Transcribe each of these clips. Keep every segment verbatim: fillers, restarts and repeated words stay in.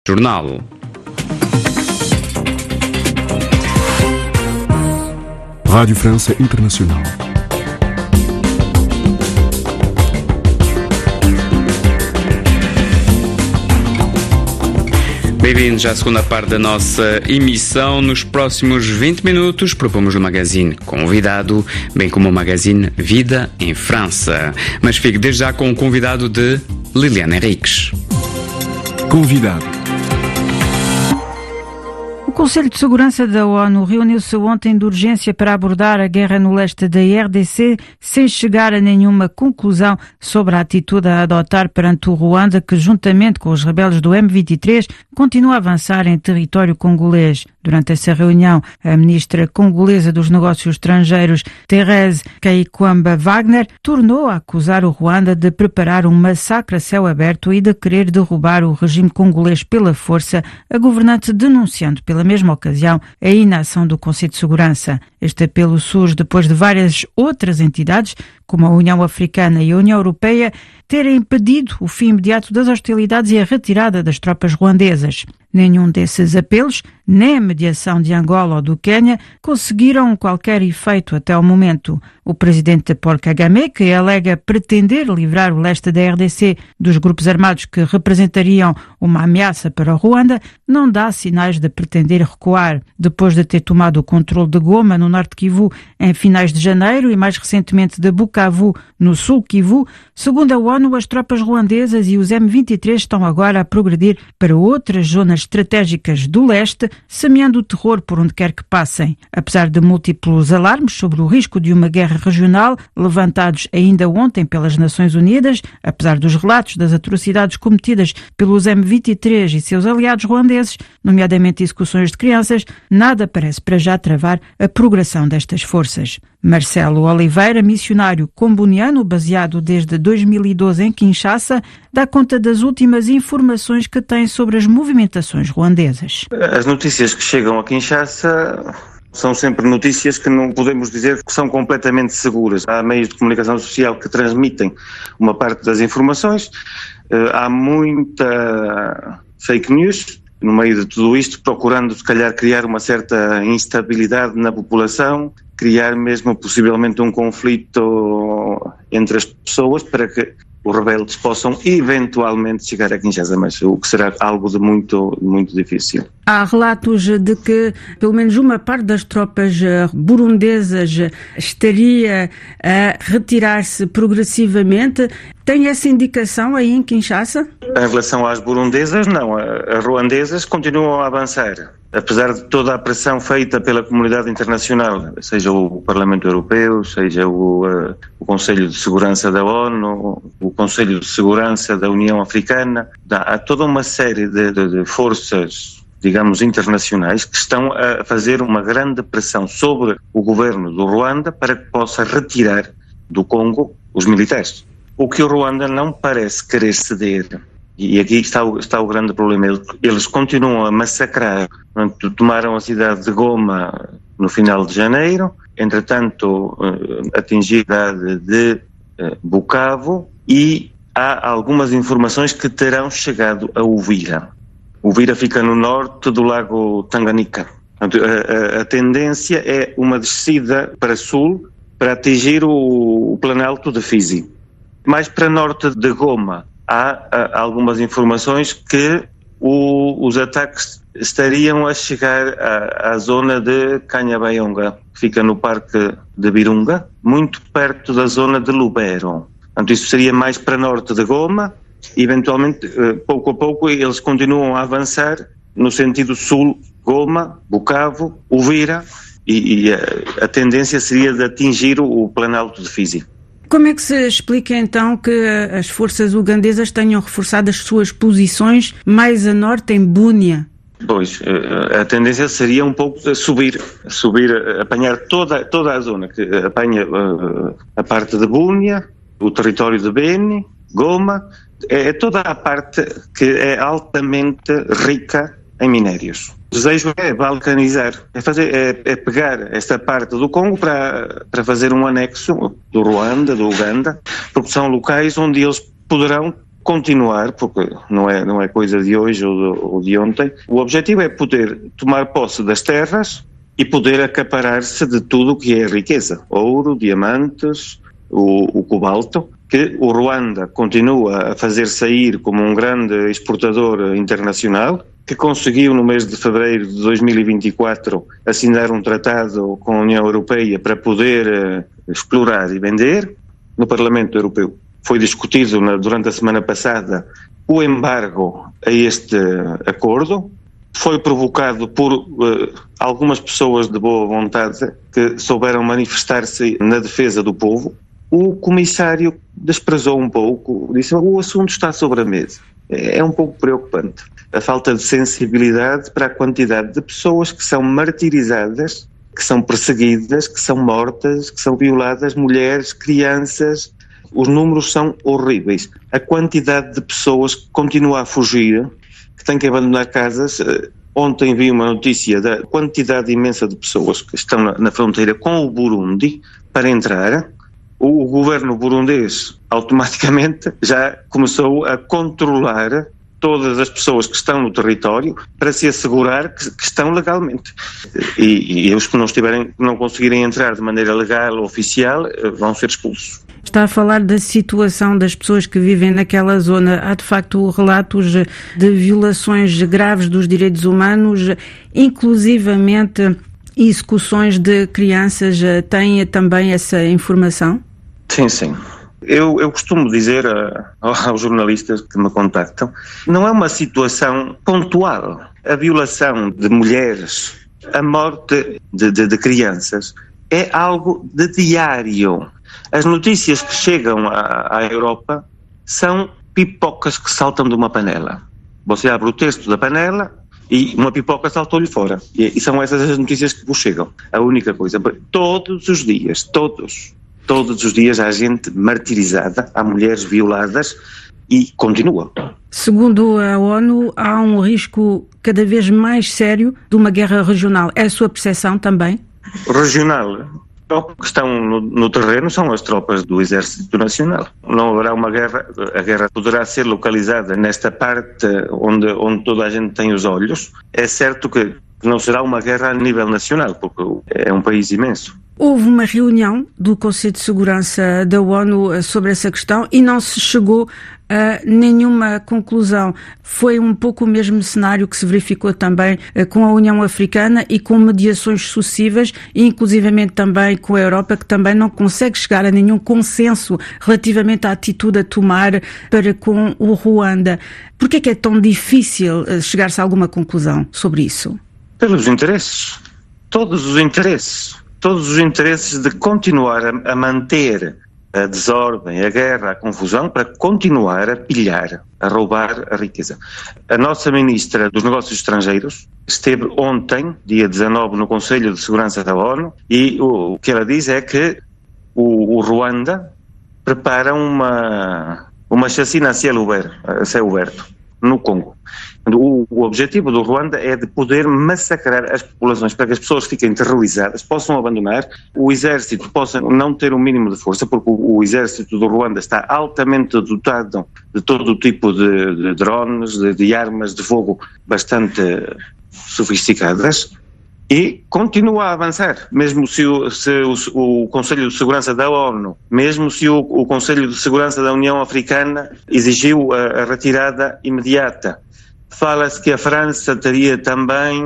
Jornal. Rádio França Internacional. Bem-vindos à segunda parte da nossa emissão. Nos próximos vinte minutos propomos o magazine Convidado, bem como o magazine Vida em França. Mas fique desde já com o convidado de Liliana Henriques. Convidado. O Conselho de Segurança da ONU reuniu-se ontem de urgência para abordar a guerra no leste da R D C sem chegar a nenhuma conclusão sobre a atitude a adotar perante o Ruanda, que juntamente com os rebeldes do M vinte e três continua a avançar em território congolês. Durante essa reunião, a ministra congolesa dos Negócios Estrangeiros, Thérèse Kaikwamba Wagner, tornou a acusar o Ruanda de preparar um massacre a céu aberto e de querer derrubar o regime congolês pela força, a governante denunciando pela mesma ocasião a inação do Conselho de Segurança. Este apelo surge depois de várias outras entidades, como a União Africana e a União Europeia, terem impedido o fim imediato das hostilidades e a retirada das tropas ruandesas. Nenhum desses apelos, nem a mediação de Angola ou do Quênia, conseguiram qualquer efeito até ao momento. O presidente Paul Kagame, que alega pretender livrar o leste da R D C dos grupos armados que representariam uma ameaça para o Ruanda, não dá sinais de pretender recuar. Depois de ter tomado o controle de Goma, no norte Kivu, em finais de janeiro, e mais recentemente de Bukavu, no sul Kivu, segundo a ONU, as tropas ruandesas e os M vinte e três estão agora a progredir para outras zonas estratégicas do leste, semeando o terror por onde quer que passem. Apesar de múltiplos alarmes sobre o risco de uma guerra regional, levantados ainda ontem pelas Nações Unidas, apesar dos relatos das atrocidades cometidas pelos M vinte e três e seus aliados ruandeses, nomeadamente execuções de crianças, nada parece para já travar a progressão destas forças. Marcelo Oliveira, missionário comboniano baseado desde dois mil e doze em Kinshasa, dá conta das últimas informações que tem sobre as movimentações ruandesas. As notícias que chegam a Kinshasa são sempre notícias que não podemos dizer que são completamente seguras. Há meios de comunicação social que transmitem uma parte das informações, há muita fake news no meio de tudo isto, procurando se calhar criar uma certa instabilidade na população, criar mesmo possivelmente um conflito entre as pessoas para que os rebeldes possam eventualmente chegar a Kinshasa, mas o que será algo de muito, muito difícil. Há relatos de que pelo menos uma parte das tropas burundesas estaria a retirar-se progressivamente. Tem essa indicação aí em Kinshasa? Em relação às burundesas, não. As ruandesas continuam a avançar. Apesar de toda a pressão feita pela comunidade internacional, seja o Parlamento Europeu, seja o, uh, o Conselho de Segurança da ONU, o Conselho de Segurança da União Africana, há toda uma série de, de, de forças, digamos, internacionais que estão a fazer uma grande pressão sobre o governo do Ruanda para que possa retirar do Congo os militares. O que o Ruanda não parece querer ceder. E aqui está o, está o grande problema. Eles, eles continuam a massacrar. Tomaram a cidade de Goma no final de janeiro, entretanto uh, atingiram a cidade de uh, Bukavu, e há algumas informações que terão chegado a Uvira. Uvira fica no norte do lago Tanganyika. A, a, a tendência é uma descida para sul para atingir o, o Planalto de Fizi. Mais para norte de Goma, há, há algumas informações que o, os ataques estariam a chegar à, à zona de Kanyabayonga, que fica no Parque de Virunga, muito perto da zona de Lubero. Portanto, isso seria mais para norte de Goma. Eventualmente, pouco a pouco, eles continuam a avançar no sentido sul, Goma, Bukavu, Uvira, e, e a, a tendência seria de atingir o, o Planalto de Fizi. Como é que se explica então que as forças ugandesas tenham reforçado as suas posições mais a norte em Bunia? Pois, a tendência seria um pouco de subir, subir, apanhar toda, toda a zona, que apanha a parte de Bunia, o território de Beni, Goma, é toda a parte que é altamente rica em minérios. O desejo é balcanizar, é, fazer, é, é pegar esta parte do Congo para, para fazer um anexo do Ruanda, do Uganda, porque são locais onde eles poderão continuar, porque não é, não é coisa de hoje ou de, ou de ontem. O objetivo é poder tomar posse das terras e poder acaparar-se de tudo o que é riqueza. Ouro, diamantes, o, o cobalto, que o Ruanda continua a fazer sair como um grande exportador internacional, que conseguiu no mês de fevereiro de dois mil e vinte e quatro assinar um tratado com a União Europeia para poder uh, explorar e vender. No Parlamento Europeu foi discutido na, durante a semana passada o embargo a este acordo. Foi provocado por uh, algumas pessoas de boa vontade que souberam manifestar-se na defesa do povo. O comissário desprezou um pouco, disse: o assunto está sobre a mesa. É um pouco preocupante a falta de sensibilidade para a quantidade de pessoas que são martirizadas, que são perseguidas, que são mortas, que são violadas, mulheres, crianças. Os números são horríveis. A quantidade de pessoas que continua a fugir, que têm que abandonar casas. Ontem vi uma notícia da quantidade imensa de pessoas que estão na, na fronteira com o Burundi para entrar. O, o governo burundês automaticamente já começou a controlar todas as pessoas que estão no território para se assegurar que, que estão legalmente. E, e os que não estiverem, não conseguirem entrar de maneira legal ou oficial vão ser expulsos. Está a falar da situação das pessoas que vivem naquela zona. Há de facto relatos de violações graves dos direitos humanos, inclusivamente execuções de crianças. Tem também essa informação? Sim, sim. Eu, eu costumo dizer a, aos jornalistas que me contactam, não é uma situação pontual. A violação de mulheres, a morte de, de, de crianças é algo de diário. As notícias que chegam à, à Europa são pipocas que saltam de uma panela. Você abre o texto da panela e uma pipoca saltou-lhe fora. E, e são essas as notícias que vos chegam. A única coisa. Todos os dias, todos... Todos os dias há gente martirizada, há mulheres violadas e continua. Segundo a ONU, há um risco cada vez mais sério de uma guerra regional. É a sua percepção também? Regional? O que estão no, no terreno são as tropas do Exército Nacional. Não haverá uma guerra, a guerra poderá ser localizada nesta parte onde, onde toda a gente tem os olhos. É certo que não será uma guerra a nível nacional, porque é um país imenso. Houve uma reunião do Conselho de Segurança da ONU sobre essa questão e não se chegou a nenhuma conclusão. Foi um pouco o mesmo cenário que se verificou também com a União Africana e com mediações sucessivas, e inclusivamente também com a Europa, que também não consegue chegar a nenhum consenso relativamente à atitude a tomar para com o Ruanda. Por que é que é tão difícil chegar-se a alguma conclusão sobre isso? Pelos interesses. Todos os interesses. Todos os interesses de continuar a, a manter a desordem, a guerra, a confusão, para continuar a pilhar, a roubar a riqueza. A nossa Ministra dos Negócios Estrangeiros esteve ontem, dia dezanove, no Conselho de Segurança da ONU, e o, o que ela diz é que o, o Ruanda prepara uma, uma chacina a céu aberto no Congo. O, o objetivo do Ruanda é de poder massacrar as populações para que as pessoas fiquem terrorizadas, possam abandonar, o exército possa não ter o mínimo de força, porque o, o exército do Ruanda está altamente dotado de todo o tipo de, de drones, de, de armas de fogo bastante sofisticadas, e continua a avançar, mesmo se o, se o, o Conselho de Segurança da ONU, mesmo se o, o Conselho de Segurança da União Africana exigiu a, a retirada imediata. Fala-se que a França teria também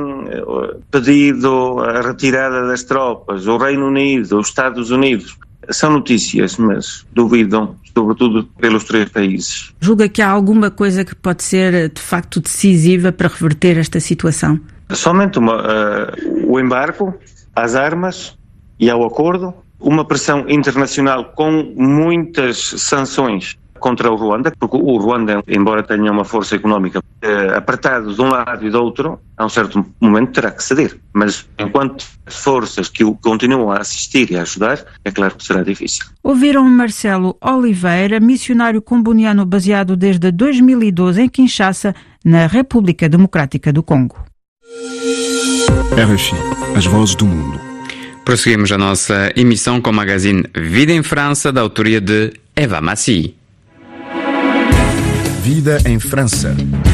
pedido a retirada das tropas, o Reino Unido, os Estados Unidos. São notícias, mas duvidam, sobretudo pelos três países. Julga que há alguma coisa que pode ser, de facto, decisiva para reverter esta situação? Somente uma, uh, o embargo às armas e ao acordo, uma pressão internacional com muitas sanções contra o Ruanda, porque o Ruanda, embora tenha uma força económica uh, apertada de um lado e do outro, a um certo momento terá que ceder. Mas enquanto as forças que o continuam a assistir e a ajudar, é claro que será difícil. Ouviram Marcelo Oliveira, missionário comboniano baseado desde dois mil e doze em Kinshasa, na República Democrática do Congo. R F I, as vozes do mundo. Prosseguimos a nossa emissão com o magazine Vida em França, da autoria de Eva Massy. Vida em França.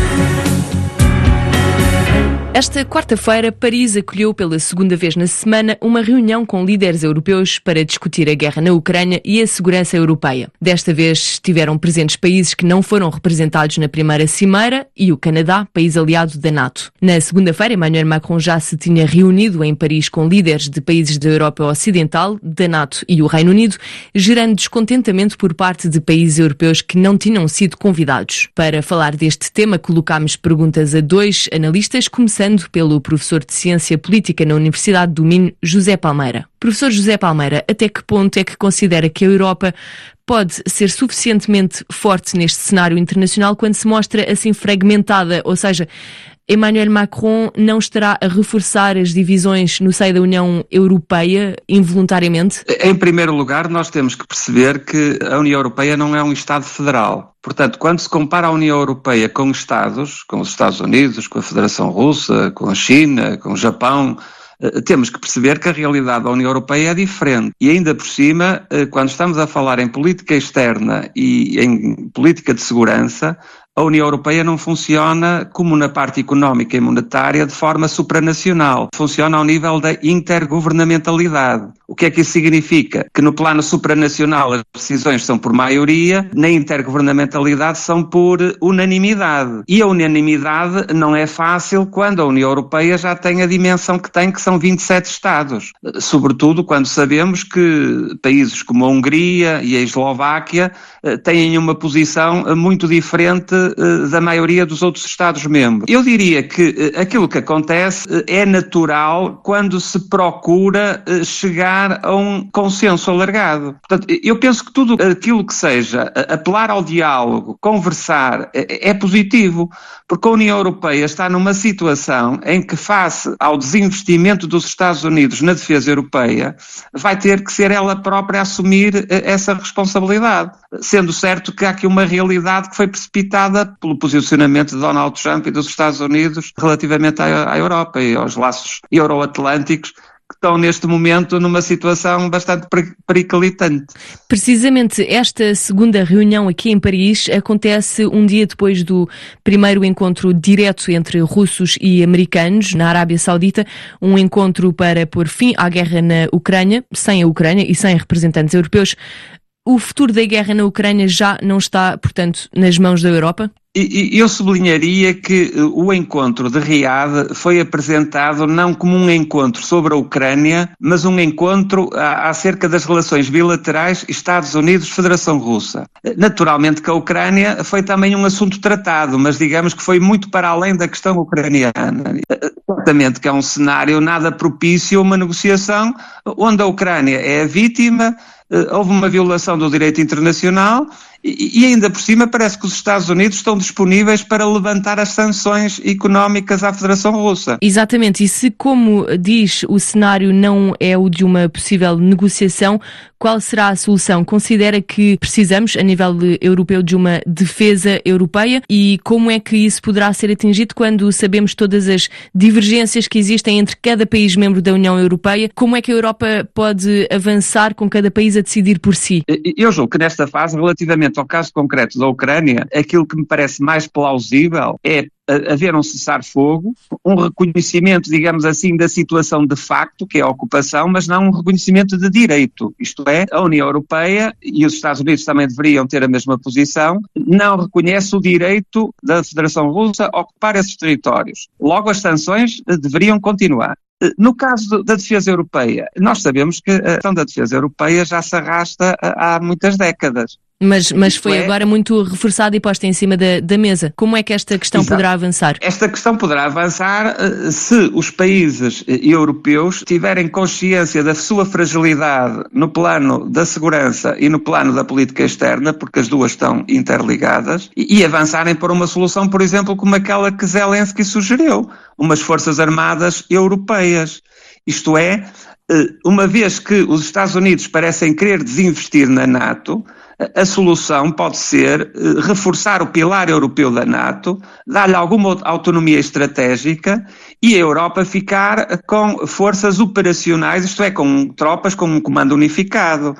Esta quarta-feira, Paris acolheu pela segunda vez na semana uma reunião com líderes europeus para discutir a guerra na Ucrânia e a segurança europeia. Desta vez estiveram presentes países que não foram representados na primeira cimeira e o Canadá, país aliado da NATO. Na segunda-feira, Emmanuel Macron já se tinha reunido em Paris com líderes de países da Europa Ocidental, da NATO e o Reino Unido, gerando descontentamento por parte de países europeus que não tinham sido convidados. Para falar deste tema, colocámos perguntas a dois analistas, começando pelo professor de Ciência Política na Universidade do Minho, José Palmeira. Professor José Palmeira, até que ponto é que considera que a Europa pode ser suficientemente forte neste cenário internacional quando se mostra assim fragmentada? Ou seja, Emmanuel Macron não estará a reforçar as divisões no seio da União Europeia involuntariamente? Em primeiro lugar, nós temos que perceber que a União Europeia não é um Estado federal. Portanto, quando se compara a União Europeia com Estados, com os Estados Unidos, com a Federação Russa, com a China, com o Japão, temos que perceber que a realidade da União Europeia é diferente. E ainda por cima, quando estamos a falar em política externa e em política de segurança, a União Europeia não funciona como na parte económica e monetária de forma supranacional. Funciona ao nível da intergovernamentalidade. O que é que isso significa? Que no plano supranacional as decisões são por maioria, na intergovernamentalidade são por unanimidade. E a unanimidade não é fácil quando a União Europeia já tem a dimensão que tem, que são vinte e sete Estados. Sobretudo quando sabemos que países como a Hungria e a Eslováquia têm uma posição muito diferente da maioria dos outros Estados-membros. Eu diria que aquilo que acontece é natural quando se procura chegar a um consenso alargado. Portanto, eu penso que tudo aquilo que seja apelar ao diálogo, conversar, é positivo, porque a União Europeia está numa situação em que, face ao desinvestimento dos Estados Unidos na defesa europeia, vai ter que ser ela própria a assumir essa responsabilidade, sendo certo que há aqui uma realidade que foi precipitada pelo posicionamento de Donald Trump e dos Estados Unidos relativamente à, à Europa e aos laços euroatlânticos, que estão neste momento numa situação bastante periclitante. Precisamente esta segunda reunião aqui em Paris acontece um dia depois do primeiro encontro direto entre russos e americanos na Arábia Saudita, um encontro para pôr fim à guerra na Ucrânia, sem a Ucrânia e sem representantes europeus. O futuro da guerra na Ucrânia já não está, portanto, nas mãos da Europa? E eu sublinharia que o encontro de Riad foi apresentado não como um encontro sobre a Ucrânia, mas um encontro acerca das relações bilaterais Estados Unidos-Federação Russa. Naturalmente que a Ucrânia foi também um assunto tratado, mas digamos que foi muito para além da questão ucraniana. Certamente que é um cenário nada propício a uma negociação onde a Ucrânia é a vítima, houve uma violação do direito internacional e ainda por cima parece que os Estados Unidos estão disponíveis para levantar as sanções económicas à Federação Russa. Exatamente, e se, como diz, o cenário não é o de uma possível negociação, qual será a solução? Considera que precisamos, a nível europeu, de uma defesa europeia e como é que isso poderá ser atingido quando sabemos todas as divergências que existem entre cada país membro da União Europeia? Como é que a Europa pode avançar com cada país a decidir por si? Eu julgo que nesta fase, relativamente ao caso concreto da Ucrânia, aquilo que me parece mais plausível é haver um cessar-fogo, um reconhecimento, digamos assim, da situação de facto, que é a ocupação, mas não um reconhecimento de direito. Isto é, a União Europeia, e os Estados Unidos também deveriam ter a mesma posição, não reconhece o direito da Federação Russa a ocupar esses territórios. Logo, as sanções deveriam continuar. No caso da defesa europeia, nós sabemos que a questão da defesa europeia já se arrasta há muitas décadas. Mas, mas foi é... agora muito reforçada e posta em cima da, da mesa. Como é que esta questão Exato. poderá avançar? Esta questão poderá avançar uh, se os países uh, europeus tiverem consciência da sua fragilidade no plano da segurança e no plano da política externa, porque as duas estão interligadas, e, e avançarem por uma solução, por exemplo, como aquela que Zelensky sugeriu, umas forças armadas europeias. Isto é, uh, uma vez que os Estados Unidos parecem querer desinvestir na NATO, a solução pode ser uh, reforçar o pilar europeu da NATO, dar-lhe alguma autonomia estratégica e a Europa ficar com forças operacionais, isto é, com tropas com um comando unificado.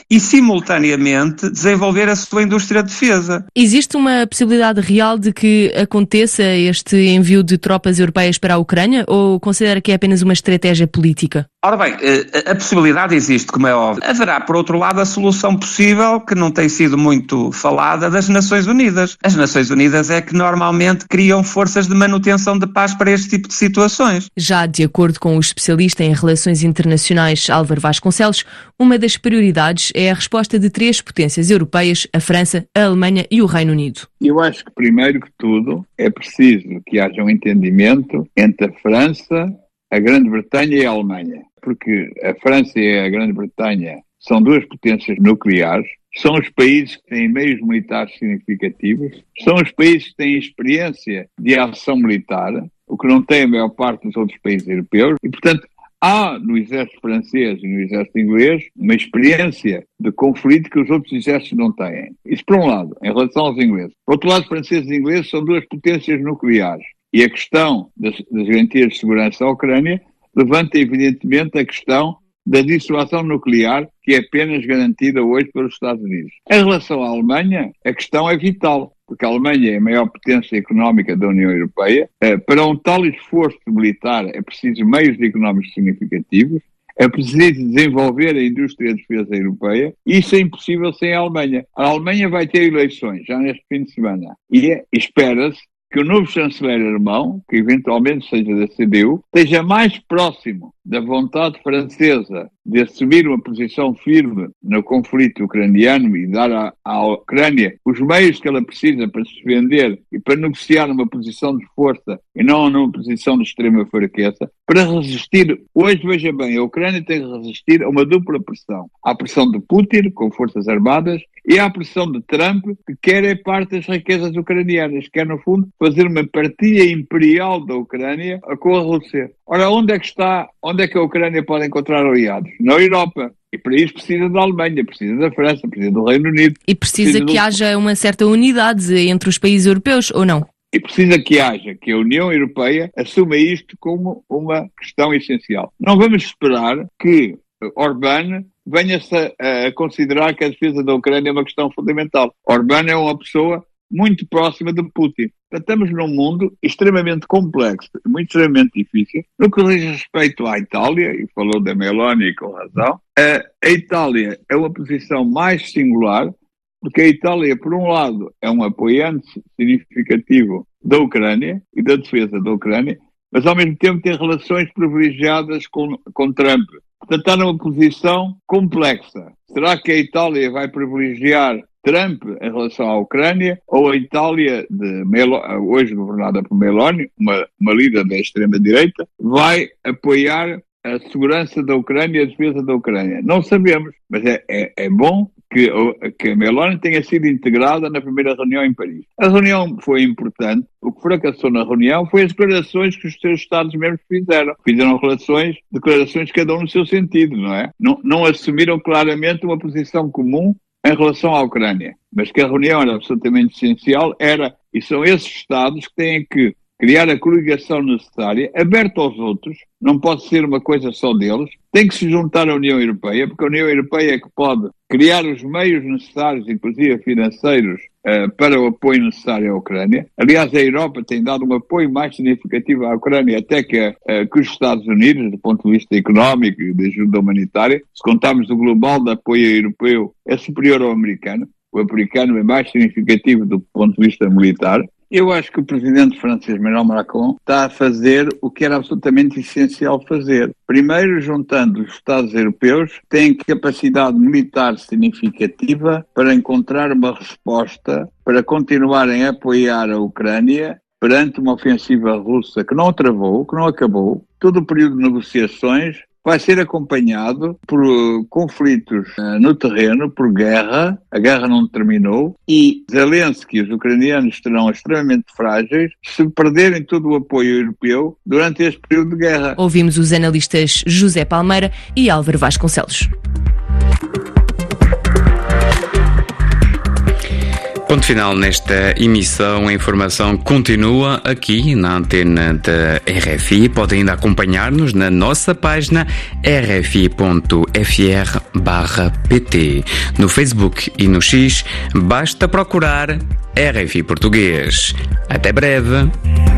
e, simultaneamente, desenvolver a sua indústria de defesa. Existe uma possibilidade real de que aconteça este envio de tropas europeias para a Ucrânia ou considera que é apenas uma estratégia política? Ora bem, a possibilidade existe, como é óbvio. Haverá, por outro lado, a solução possível, que não tem sido muito falada, das Nações Unidas. As Nações Unidas é que normalmente criam forças de manutenção de paz para este tipo de situações. Já de acordo com o especialista em relações internacionais Álvaro Vasconcelos, uma das prioridades é a resposta de três potências europeias, a França, a Alemanha e o Reino Unido. Eu acho que, primeiro que tudo, é preciso que haja um entendimento entre a França, a Grã-Bretanha e a Alemanha. Porque a França e a Grã-Bretanha são duas potências nucleares, são os países que têm meios militares significativos, são os países que têm experiência de ação militar, o que não tem a maior parte dos outros países europeus, e, portanto, há no exército francês e no exército inglês uma experiência de conflito que os outros exércitos não têm. Isso por um lado, em relação aos ingleses. Por outro lado, franceses e ingleses são duas potências nucleares, e a questão das, das garantias de segurança à Ucrânia levanta, evidentemente, a questão da dissuasão nuclear, que é apenas garantida hoje pelos Estados Unidos. Em relação à Alemanha, a questão é vital, porque a Alemanha é a maior potência económica da União Europeia. Para um tal esforço militar é preciso meios económicos significativos, é preciso desenvolver a indústria de defesa europeia, e isso é impossível sem a Alemanha. A Alemanha vai ter eleições já neste fim de semana, e espera-se que o novo chanceler alemão, que eventualmente seja da C D U, esteja mais próximo da vontade francesa de assumir uma posição firme no conflito ucraniano e dar à, à Ucrânia os meios que ela precisa para se defender e para negociar numa posição de força e não numa posição de extrema fraqueza, para resistir. Hoje, veja bem, a Ucrânia tem que resistir a uma dupla pressão. À pressão de Putin, com forças armadas, e à pressão de Trump, que quer é parte das riquezas ucranianas, quer, no fundo, fazer uma partilha imperial da Ucrânia com a Rússia. Ora, onde é que está, onde é que a Ucrânia pode encontrar aliados? Na Europa. E para isso precisa da Alemanha, precisa da França, precisa do Reino Unido. E precisa, precisa que do... haja uma certa unidade entre os países europeus, ou não? E precisa que haja, que a União Europeia assuma isto como uma questão essencial. Não vamos esperar que Orbán venha-se a, a considerar que a defesa da Ucrânia é uma questão fundamental. Orbán é uma pessoa muito próxima de Putin. Estamos num mundo extremamente complexo, muito extremamente difícil. No que diz respeito à Itália, e falou da Meloni com razão, a, a Itália é uma posição mais singular, porque a Itália, por um lado, é um apoiante significativo da Ucrânia e da defesa da Ucrânia, mas ao mesmo tempo tem relações privilegiadas com, com Trump. Portanto, está numa posição complexa. Será que a Itália vai privilegiar Trump em relação à Ucrânia, ou a Itália, de Melo, hoje governada por Meloni, uma, uma líder da extrema-direita, vai apoiar a segurança da Ucrânia e a defesa da Ucrânia? Não sabemos, mas é, é, é bom que, que a Meloni tenha sido integrada na primeira reunião em Paris. A reunião foi importante. O que fracassou na reunião foi as declarações que os seus Estados-membros fizeram. Fizeram relações, declarações cada um no seu sentido, não é? Não, não assumiram claramente uma posição comum em relação à Ucrânia, mas que a reunião era absolutamente essencial, era, e são esses Estados que têm que criar a coligação necessária, aberta aos outros, não pode ser uma coisa só deles, tem que se juntar à União Europeia, porque a União Europeia é que pode criar os meios necessários, inclusive financeiros, uh, para o apoio necessário à Ucrânia. Aliás, a Europa tem dado um apoio mais significativo à Ucrânia até que, uh, que os Estados Unidos, do ponto de vista económico e de ajuda humanitária. Se contarmos o global de apoio europeu, é superior ao americano. O americano é mais significativo do ponto de vista militar. Eu acho que o presidente francês Emmanuel Macron está a fazer o que era absolutamente essencial fazer. Primeiro, juntando os Estados europeus, que têm capacidade militar significativa para encontrar uma resposta, para continuarem a apoiar a Ucrânia perante uma ofensiva russa que não travou, que não acabou. Todo o período de negociações vai ser acompanhado por uh, conflitos uh, no terreno, por guerra. A guerra não terminou e Zelensky e os ucranianos estarão extremamente frágeis se perderem todo o apoio europeu durante este período de guerra. Ouvimos os analistas José Palmeira e Álvaro Vasconcelos. Ponto final nesta emissão. A informação continua aqui na antena da R F I. Pode ainda acompanhar-nos na nossa página r f i ponto f r barra p t. No Facebook e no X, basta procurar R F I Português. Até breve.